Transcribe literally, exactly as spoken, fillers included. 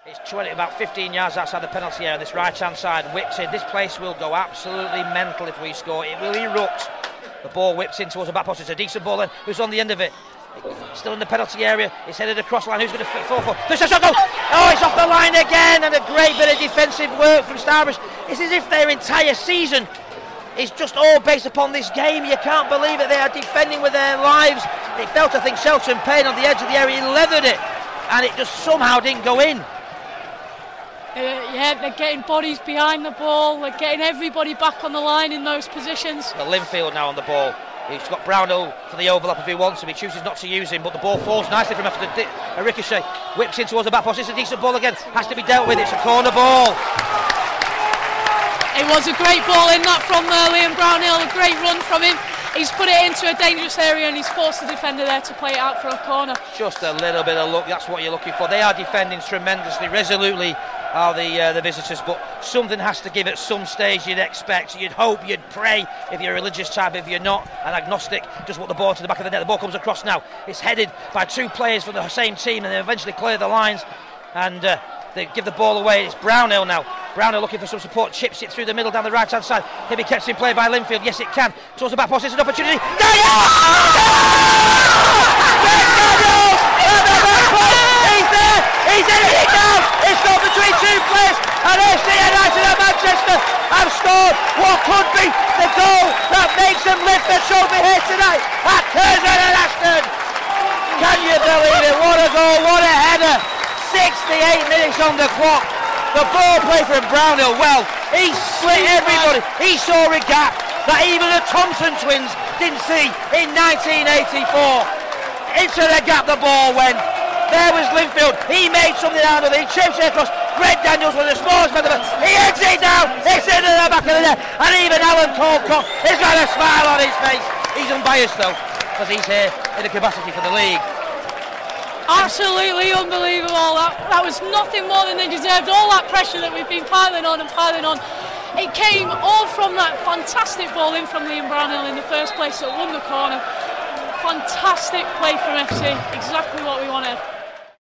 It's twenty, about fifteen yards outside the penalty area, this right-hand side, whips in. This place will go absolutely mental if we score. It will erupt. The ball whips in towards the back post. It's a decent ball then. Who's on the end of it? Still in the penalty area. It's headed across the line. Who's going to fall for? There's a shot goal! Oh, it's off the line again, and a great bit of defensive work from Starbridge. It's as if their entire season is just all based upon this game. You can't believe it. They are defending with their lives. It felt, I think, Shelton Payne on the edge of the area. He leathered it, and it just somehow didn't go in. Uh, yeah, they're getting bodies behind the ball. They're getting everybody back on the line in those positions. But Linfield now on the ball. He's got Brownhill for the overlap if he wants him. He chooses not to use him, but the ball falls nicely from after the di- a ricochet. Whips in towards the back post. It's a decent ball again. Has to be dealt with. It's a corner ball. It was a great ball in that from uh, Liam Brownhill. A great run from him. He's put it into a dangerous area and he's forced the defender there to play it out for a corner. Just a little bit of luck. That's what you're looking for. They are defending tremendously, resolutely, are the uh, the visitors, but something has to give at some stage. You'd expect, you'd hope, you'd pray if you're a religious type. If you're not, an agnostic, just want the ball to the back of the net. The ball comes across now. It's headed by two players from the same team, and they eventually clear the lines and uh, they give the ball away. It's Brownhill now. Brownhill looking for some support, chips it through the middle down the right hand side. Can be kept in play by Linfield. Yes, it can. Towards the back post, it's an opportunity. He's there. He's in it now. It's got between two players, and A C United and Manchester have scored what could be the goal that makes them lift the trophy here tonight at Curzon and Ashton. Can you believe it? What a goal, what a header. sixty-eight minutes on the clock. The ball play from Brownhill, well, he split everybody. He saw a gap that even the Thompson twins didn't see in nineteen eighty-four. Into the gap the ball went. There was Linfield. He made something out of it. He chips it across. Greg Daniels was the smallest man of it. He heads it down. It's into the back of the net. And even Alan Colcock has got a smile on his face. He's unbiased though, because he's here in a capacity for the league. Absolutely unbelievable. That, that was nothing more than they deserved. All that pressure that we've been piling on and piling on. It came all from that fantastic ball in from Liam Brownhill in the first place that won the corner. Fantastic play from F C. Exactly what we wanted.